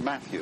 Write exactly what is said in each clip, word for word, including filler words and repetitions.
Matthew.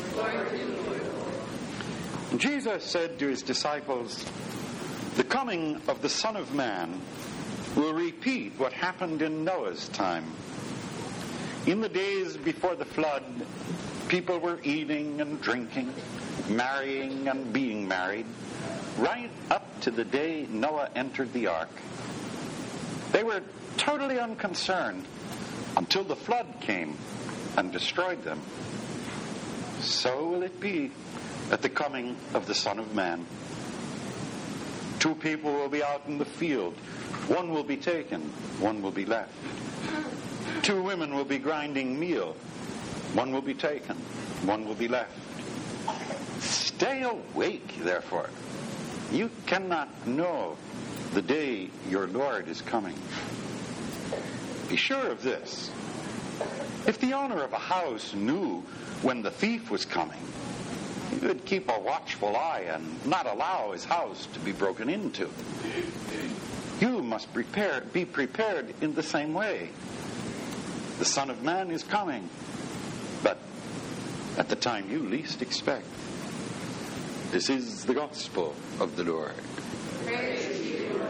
Jesus said to his disciples, "The coming of the Son of Man will repeat what happened in Noah's time. In the days before the flood, people were eating and drinking, marrying and being married, right up to the day Noah entered the ark. They were totally unconcerned until the flood came and destroyed them. So will it be at the coming of the Son of Man. Two people will be out in the field. One will be taken, one will be left. Two women will be grinding meal. One will be taken, one will be left. Stay awake, therefore. You cannot know the day your Lord is coming. Be sure of this. If the owner of a house knew when the thief was coming, he would keep a watchful eye and not allow his house to be broken into. You must prepare, be prepared in the same way. The Son of Man is coming, but at the time you least expect." This is the gospel of the Lord. Praise to you, Lord.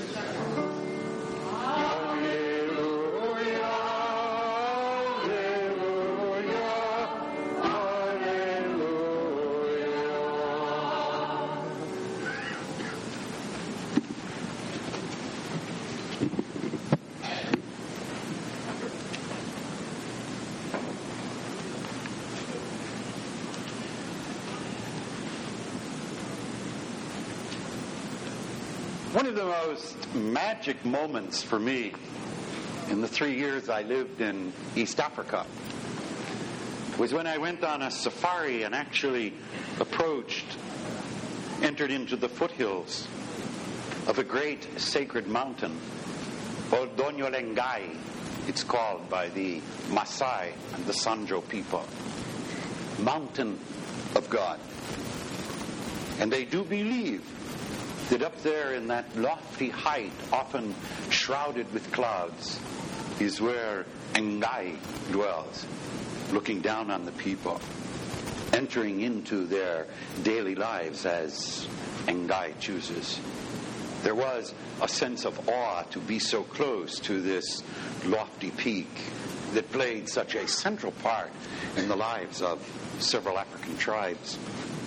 One of the most magic moments for me in the three years I lived in East Africa was when I went on a safari and actually approached, entered into the foothills of a great sacred mountain, Oldonyo Lengai, it's called by the Maasai and the Sanjo people. Mountain of God. And they do believe that up there in that lofty height, often shrouded with clouds, is where Ngai dwells, looking down on the people, entering into their daily lives as Ngai chooses. There was a sense of awe to be so close to this lofty peak that played such a central part in the lives of several African tribes.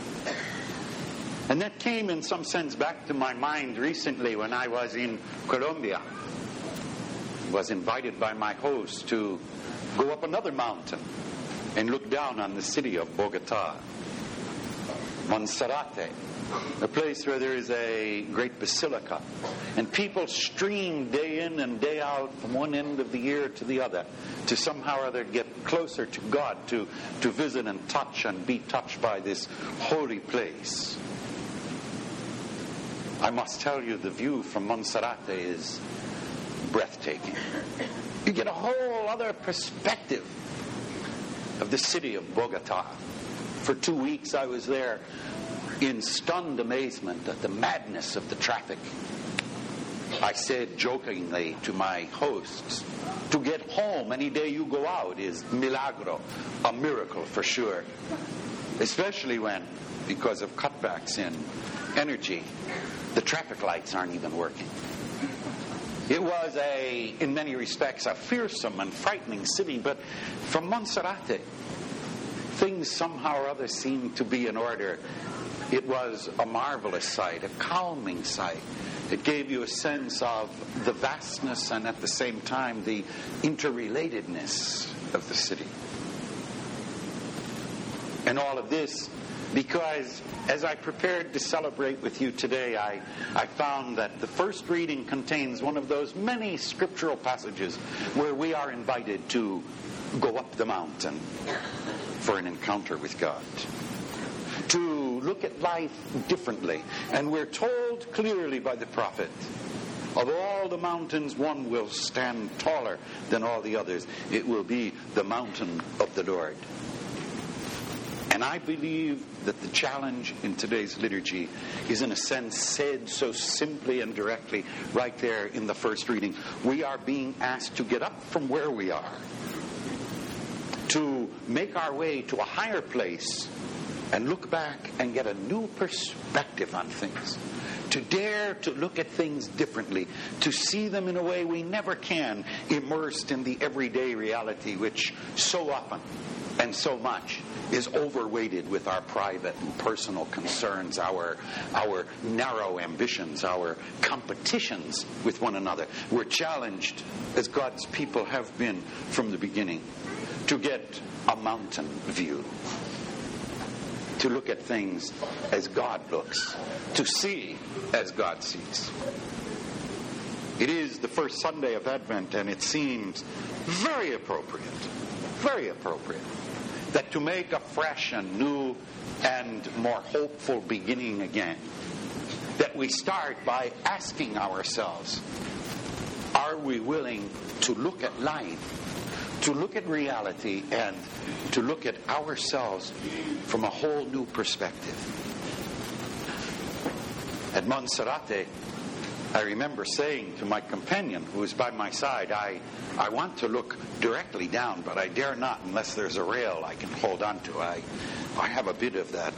And that came in some sense back to my mind recently when I was in Colombia. I was invited by my host to go up another mountain and look down on the city of Bogota, Monserrate, a place where there is a great basilica. And people stream day in and day out from one end of the year to the other to somehow or other get closer to God, to, to visit and touch and be touched by this holy place. I must tell you, the view from Monserrate is breathtaking. You get a whole other perspective of the city of Bogota. For two weeks I was there in stunned amazement at the madness of the traffic. I said jokingly to my hosts, to get home any day you go out is milagro, a miracle for sure. Especially when, because of cutbacks in energy, the traffic lights aren't even working. It was a, in many respects, a fearsome and frightening city, but from Monserrate, things somehow or other seemed to be in order. It was a marvelous sight, a calming sight. It gave you a sense of the vastness and at the same time the interrelatedness of the city. And all of this because as I prepared to celebrate with you today, I, I found that the first reading contains one of those many scriptural passages where we are invited to go up the mountain for an encounter with God, to look at life differently. And we're told clearly by the prophet, of all the mountains, one will stand taller than all the others. It will be the mountain of the Lord. And I believe that the challenge in today's liturgy is in a sense said so simply and directly right there in the first reading. We are being asked to get up from where we are to make our way to a higher place and look back and get a new perspective on things, to dare to look at things differently, to see them in a way we never can, immersed in the everyday reality which so often and so much is overweighted with our private and personal concerns, our, our narrow ambitions, our competitions with one another. We're challenged, as God's people have been from the beginning, to get a mountain view, to look at things as God looks, to see as God sees. It is the first Sunday of Advent, and it seems very appropriate, very appropriate, that to make a fresh and new and more hopeful beginning again, that we start by asking ourselves, are we willing to look at life, to look at reality, and to look at ourselves from a whole new perspective? At Monserrate, I remember saying to my companion who was by my side, I, I want to look directly down, but I dare not unless there's a rail I can hold onto. I, I have a bit of that,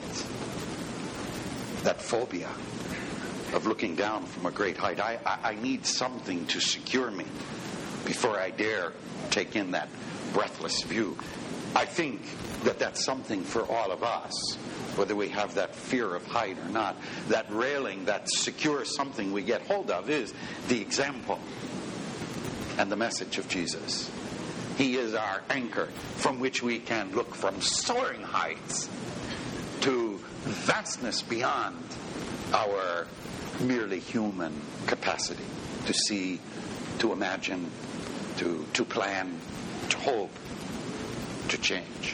that phobia of looking down from a great height. I, I, I need something to secure me before I dare take in that breathless view. I think that that's something for all of us, whether we have that fear of height or not. That railing, that secure something we get hold of, is the example and the message of Jesus. He is our anchor from which we can look from soaring heights to vastness beyond our merely human capacity to see, to imagine, to, to plan, to hope, to change.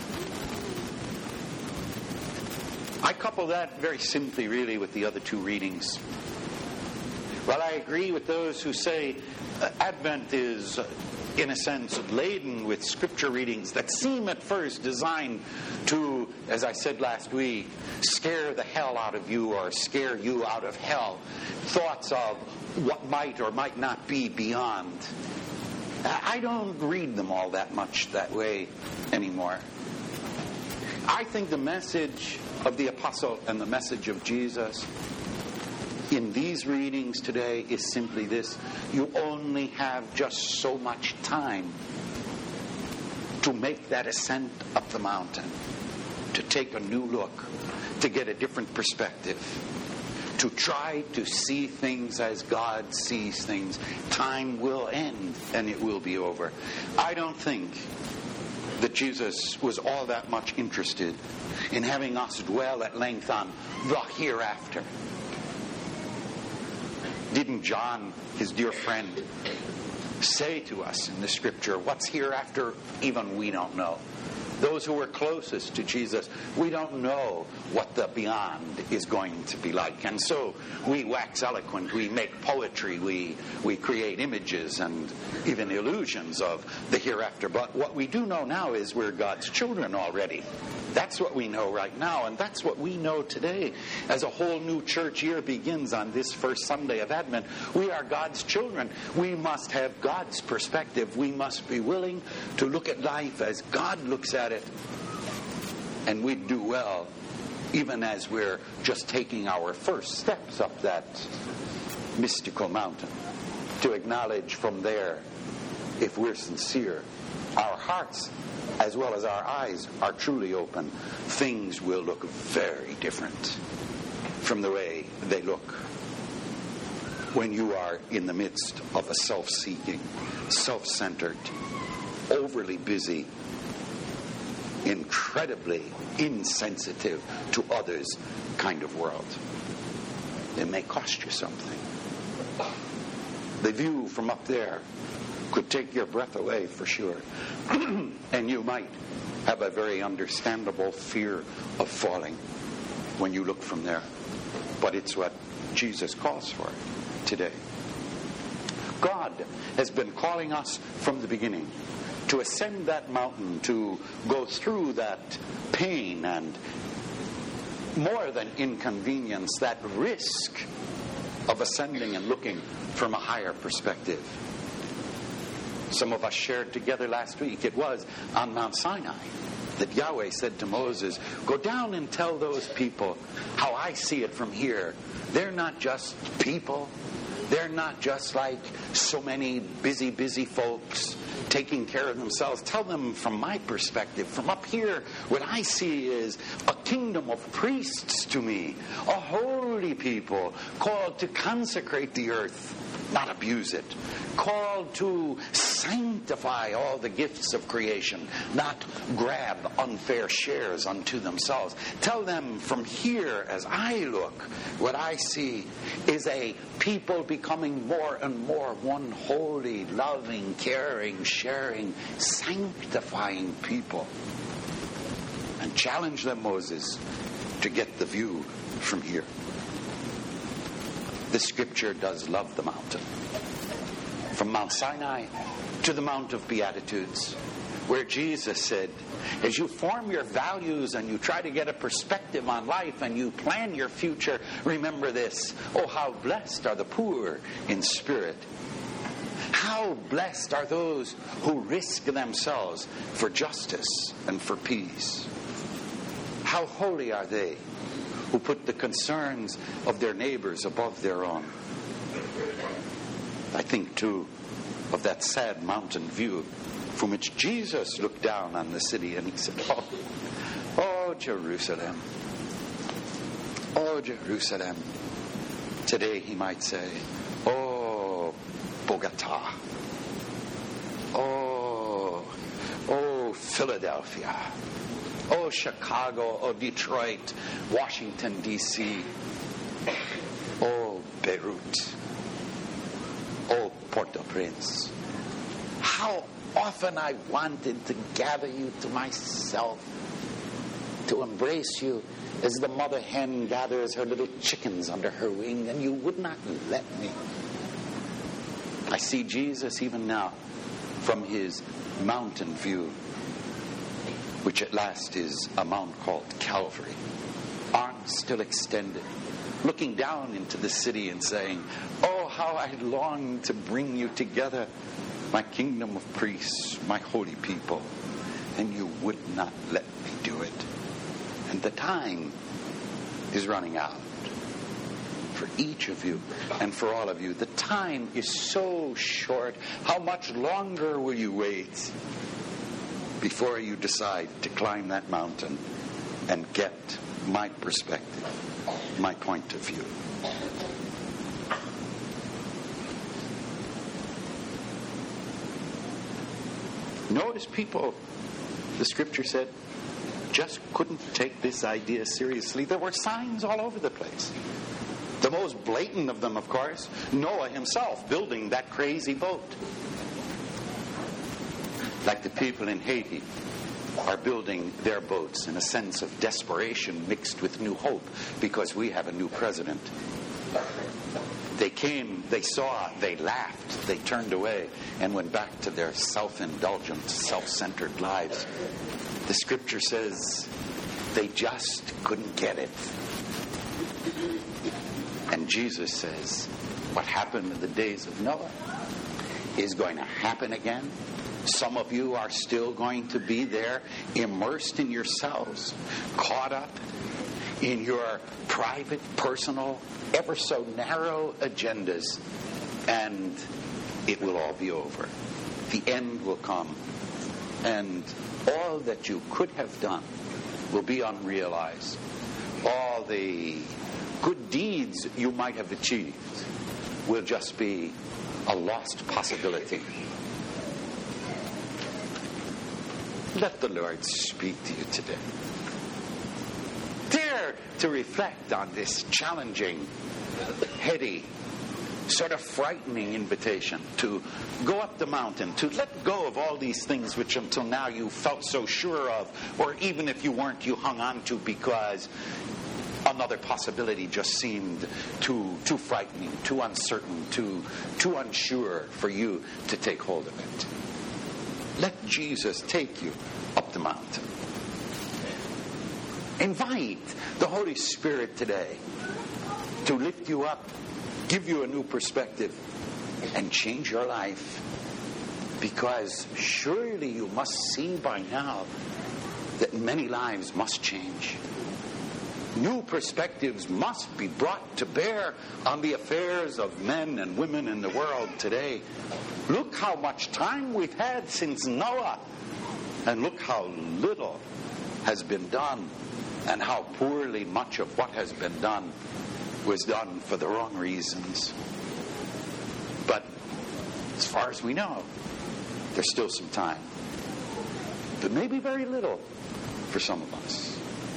I couple that very simply, really, with the other two readings. While I agree with those who say uh, Advent is, uh, in a sense, laden with scripture readings that seem at first designed to, as I said last week, scare the hell out of you or scare you out of hell, thoughts of what might or might not be beyond. I don't read them all that much that way anymore. I think the message of the apostle and the message of Jesus in these readings today is simply this: you only have just so much time to make that ascent up the mountain, to take a new look, to get a different perspective, to try to see things as God sees things. Time will end and it will be over. I don't think that Jesus was all that much interested in having us dwell at length on the hereafter. Didn't John, his dear friend, say to us in the scripture, what's hereafter? Even we don't know. Those who were closest to Jesus, we don't know what the beyond is going to be like. And so we wax eloquent, we make poetry, we, we create images and even illusions of the hereafter. But what we do know now is we're God's children already. That's what we know right now, and that's what we know today. As a whole new church year begins on this first Sunday of Advent, we are God's children. We must have God's perspective. We must be willing to look at life as God looks at it. And we'd do well, even as we're just taking our first steps up that mystical mountain, to acknowledge from there, if we're sincere, our hearts as well as our eyes are truly open, things will look very different from the way they look when you are in the midst of a self-seeking, self-centered, overly busy, incredibly insensitive to others kind of world. It may cost you something. The view from up there could take your breath away for sure. And you might have a very understandable fear of falling when you look from there. But it's what Jesus calls for today. God has been calling us from the beginning to ascend that mountain, to go through that pain and more than inconvenience, that risk of ascending and looking from a higher perspective. Some of us shared together last week. It was on Mount Sinai that Yahweh said to Moses, go down and tell those people how I see it from here. They're not just people. They're not just like so many busy, busy folks taking care of themselves. Tell them from my perspective, from up here, what I see is a kingdom of priests to me, a holy people called to consecrate the earth, not abuse it, called to sanctify all the gifts of creation, not grab unfair shares unto themselves. Tell them from here, as I look, what I see is a people becoming more and more one holy, loving, caring, sharing, sanctifying people. And challenge them, Moses, to get the view from here. The Scripture does love the mountain. From Mount Sinai to the Mount of Beatitudes, where Jesus said, as you form your values and you try to get a perspective on life and you plan your future, remember this. Oh, how blessed are the poor in spirit. How blessed are those who risk themselves for justice and for peace. How holy are they who put the concerns of their neighbors above their own. I think, too, of that sad mountain view from which Jesus looked down on the city and he said, oh, oh, Jerusalem, oh, Jerusalem. Today he might say, oh, Bogota, oh, oh, Philadelphia, oh, Chicago, oh, Detroit, Washington, D C, oh, Beirut, oh, Port-au-Prince. How often I wanted to gather you to myself, to embrace you as the mother hen gathers her little chickens under her wing, and you would not let me. I see Jesus even now from his mountain view, which at last is a mount called Calvary, arms still extended, looking down into the city and saying, oh, how I long to bring you together, my kingdom of priests, my holy people, and you would not let me do it. And the time is running out for each of you and for all of you. The time is so short. How much longer will you wait before you decide to climb that mountain and get my perspective, my point of view? Notice people, the Scripture said, just couldn't take this idea seriously. There were signs all over the place. The most blatant of them, of course, Noah himself building that crazy boat. Like the people in Haiti are building their boats in a sense of desperation mixed with new hope because we have a new president. They came, they saw, they laughed, they turned away and went back to their self-indulgent, self-centered lives. The Scripture says they just couldn't get it. And Jesus says what happened in the days of Noah is going to happen again. Some of you are still going to be there, immersed in yourselves, caught up in your private, personal, ever so narrow agendas, and it will all be over. The end will come, and all that you could have done will be unrealized. All the good deeds you might have achieved will just be a lost possibility. Let the Lord speak to you today. Dare to reflect on this challenging, heady, sort of frightening invitation to go up the mountain, to let go of all these things which until now you felt so sure of, or even if you weren't, you hung on to because another possibility just seemed too too frightening, too uncertain, too too unsure for you to take hold of it. Let Jesus take you up the mountain. Invite the Holy Spirit today to lift you up, give you a new perspective, and change your life. Because surely you must see by now that many lives must change. New perspectives must be brought to bear on the affairs of men and women in the world today. Look how much time we've had since Noah, and look how little has been done, and how poorly much of what has been done was done for the wrong reasons. But as far as we know, there's still some time. But maybe very little for some of us.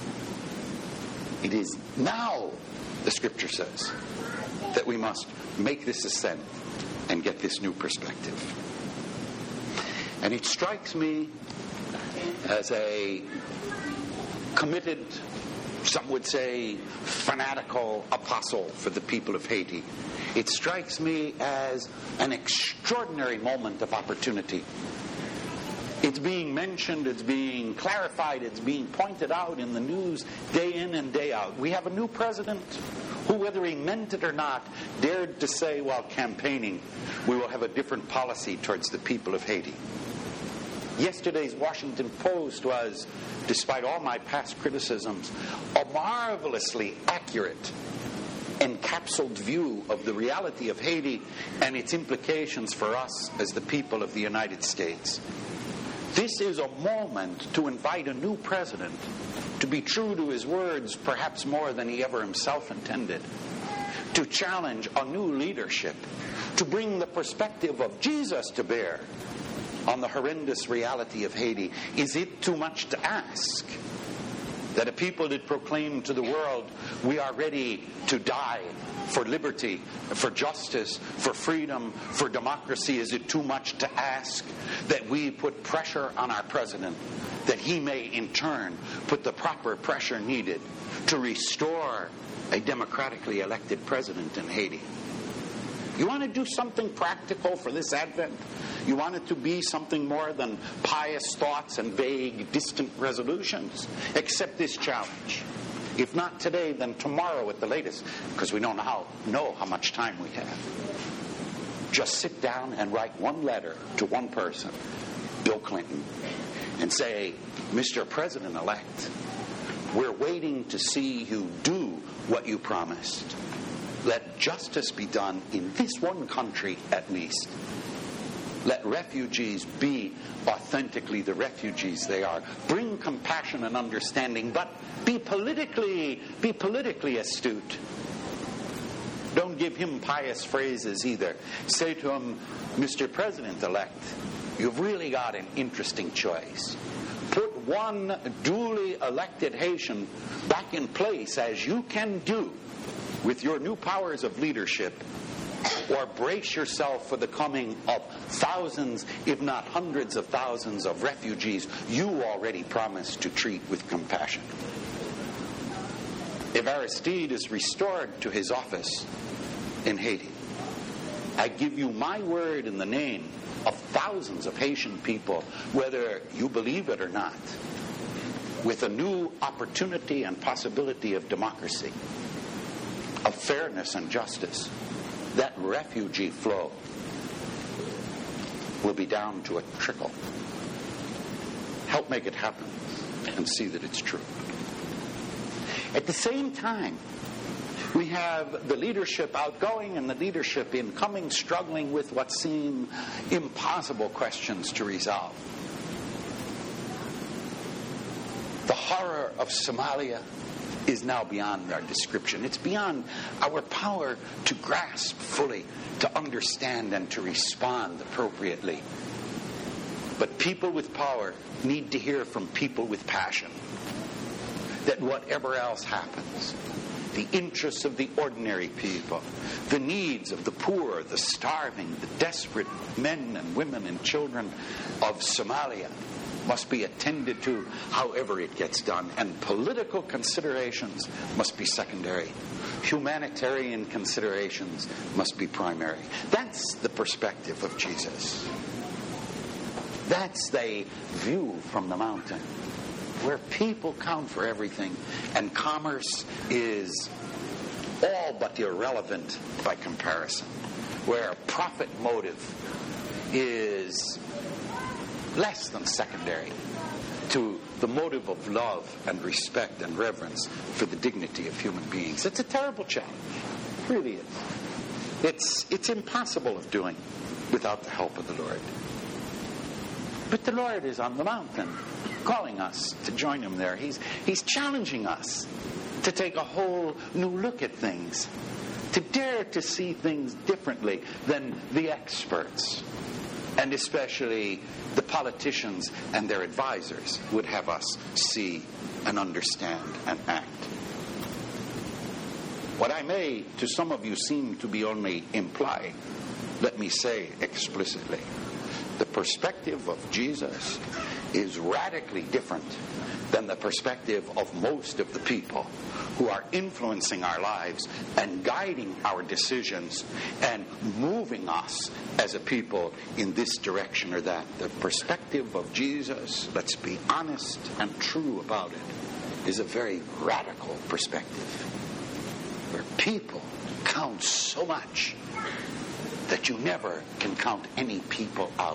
It is now, the Scripture says, that we must make this ascent and get this new perspective. And it strikes me as a committed, some would say, fanatical apostle for the people of Haiti. It strikes me as an extraordinary moment of opportunity. It's being mentioned, it's being clarified, it's being pointed out in the news day in and day out. We have a new president who, whether he meant it or not, dared to say while campaigning, we will have a different policy towards the people of Haiti. Yesterday's Washington Post was, despite all my past criticisms, a marvelously accurate, encapsulated view of the reality of Haiti and its implications for us as the people of the United States. This is a moment to invite a new president to be true to his words, perhaps more than he ever himself intended, to challenge a new leadership, to bring the perspective of Jesus to bear on the horrendous reality of Haiti. Is it too much to ask that a people that proclaim to the world, we are ready to die for liberty, for justice, for freedom, for democracy, is it too much to ask that we put pressure on our president, that he may in turn put the proper pressure needed to restore a democratically elected president in Haiti? You want to do something practical for this Advent? You want it to be something more than pious thoughts and vague, distant resolutions? Accept this challenge. If not today, then tomorrow at the latest, because we don't know how, know how much time we have. Just sit down and write one letter to one person, Bill Clinton, and say, Mister President-elect, we're waiting to see you do what you promised. Let justice be done in this one country at least. Let refugees be authentically the refugees they are. Bring compassion and understanding, but be politically, be politically astute. Don't give him pious phrases either. Say to him, Mister President-elect, you've really got an interesting choice. Put one duly elected Haitian back in place as you can do with your new powers of leadership, or brace yourself for the coming of thousands, if not hundreds of thousands of refugees you already promised to treat with compassion. If Aristide is restored to his office in Haiti, I give you my word in the name of thousands of Haitian people, whether you believe it or not, with a new opportunity and possibility of democracy, of fairness and justice, that refugee flow will be down to a trickle. Help make it happen and see that it's true. At the same time, we have the leadership outgoing and the leadership incoming struggling with what seem impossible questions to resolve. The horror of Somalia is now beyond our description. It's beyond our power to grasp fully, to understand, and to respond appropriately. But people with power need to hear from people with passion that whatever else happens, the interests of the ordinary people, the needs of the poor, the starving, the desperate men and women and children of Somalia must be attended to however it gets done, and political considerations must be secondary. Humanitarian considerations must be primary. That's the perspective of Jesus. That's the view from the mountain, where people count for everything, and commerce is all but irrelevant by comparison, where profit motive is less than secondary to the motive of love and respect and reverence for the dignity of human beings. It's a terrible challenge. It really is. It's, it's impossible of doing without the help of the Lord. But the Lord is on the mountain, calling us to join him there. He's, he's challenging us to take a whole new look at things, to dare to see things differently than the experts, and especially the politicians and their advisors would have us see and understand and act. What I may, to some of you, seem to be only implying, let me say explicitly, the perspective of Jesus is radically different than the perspective of most of the people who are influencing our lives and guiding our decisions and moving us as a people in this direction or that. The perspective of Jesus, let's be honest and true about it, is a very radical perspective, where people count so much that you never can count any people out.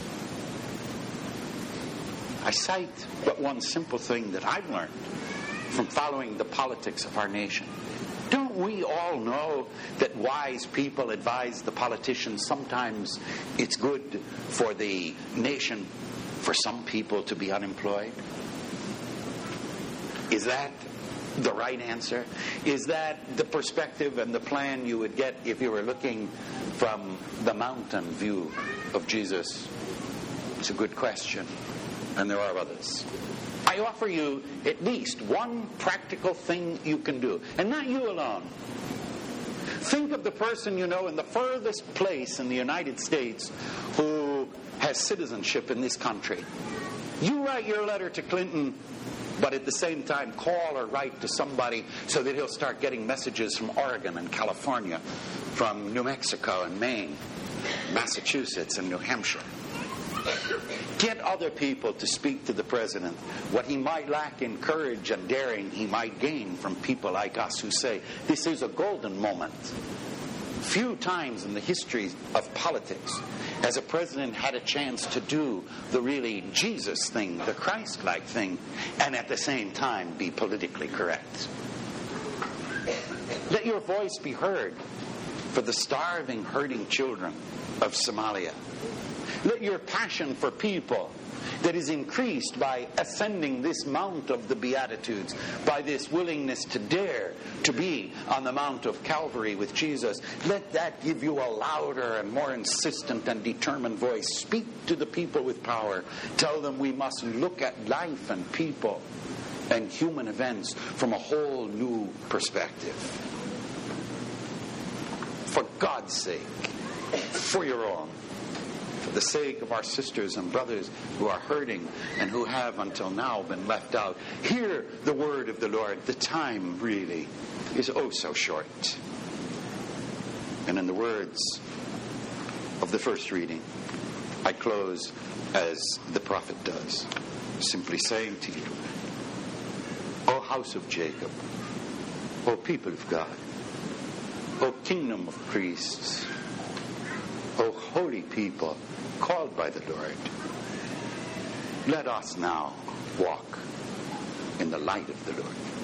I cite but one simple thing that I've learned from following the politics of our nation. Don't we all know that wise people advise the politicians sometimes it's good for the nation for some people to be unemployed? Is that the right answer? Is that the perspective and the plan you would get if you were looking from the mountain view of Jesus? It's a good question, and there are others. I offer you at least one practical thing you can do, and not you alone. Think of the person you know in the furthest place in the United States who has citizenship in this country. You write your letter to Clinton, but at the same time call or write to somebody so that he'll start getting messages from Oregon and California, from New Mexico and Maine, Massachusetts and New Hampshire. Get other people to speak to the president. What he might lack in courage and daring, he might gain from people like us who say, this is a golden moment. Few times in the history of politics has a president had a chance to do the really Jesus thing, the Christ-like thing, and at the same time be politically correct. Let your voice be heard for the starving, hurting children of Somalia. Let your passion for people that is increased by ascending this mount of the Beatitudes, by this willingness to dare to be on the Mount of Calvary with Jesus, let that give you a louder and more insistent and determined voice. Speak to the people with power. Tell them we must look at life and people and human events from a whole new perspective. For God's sake, for your own, for the sake of our sisters and brothers who are hurting and who have until now been left out, hear the word of the Lord. The time really is oh so short. And in the words of the first reading, I close as the prophet does, simply saying to you, O house of Jacob, O people of God, O kingdom of priests, O holy people called by the Lord, let us now walk in the light of the Lord.